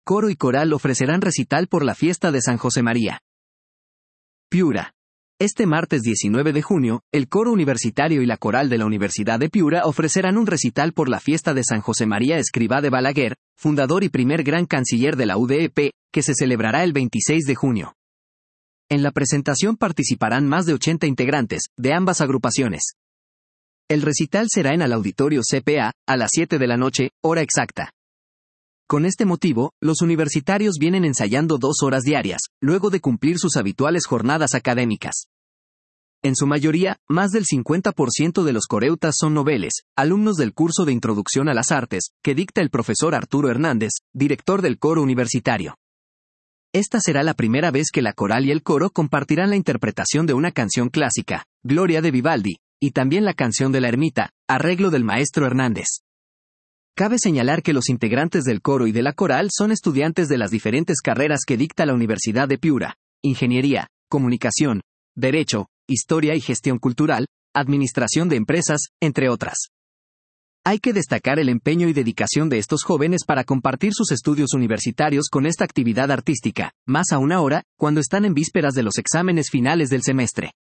coro y coral ofrecerán recital por la fiesta de San Josemaría. Piura. Este martes 19 de junio, el coro universitario y la coral de la Universidad de Piura ofrecerán un recital por la fiesta de San Josemaría Escrivá de Balaguer, fundador y primer gran canciller de la UDEP, que se celebrará el 26 de junio. En la presentación participarán más de 80 integrantes, de ambas agrupaciones. El recital será en el auditorio CPA, a las 7 de la noche, hora exacta. Con este motivo, los universitarios vienen ensayando 2 horas diarias, luego de cumplir sus habituales jornadas académicas. En su mayoría, más del 50% de los coreutas son noveles, alumnos del curso de Introducción a las Artes, que dicta el profesor Arturo Hernández, director del coro universitario. Esta será la primera vez que la coral y el coro compartirán la interpretación de una canción clásica, Gloria de Vivaldi, y también la canción de la ermita, arreglo del maestro Hernández. Cabe señalar que los integrantes del coro y de la coral son estudiantes de las diferentes carreras que dicta la Universidad de Piura: Ingeniería, Comunicación, Derecho, Historia y Gestión Cultural, Administración de Empresas, entre otras. Hay que destacar el empeño y dedicación de estos jóvenes para compartir sus estudios universitarios con esta actividad artística, más aún ahora, cuando están en vísperas de los exámenes finales del semestre.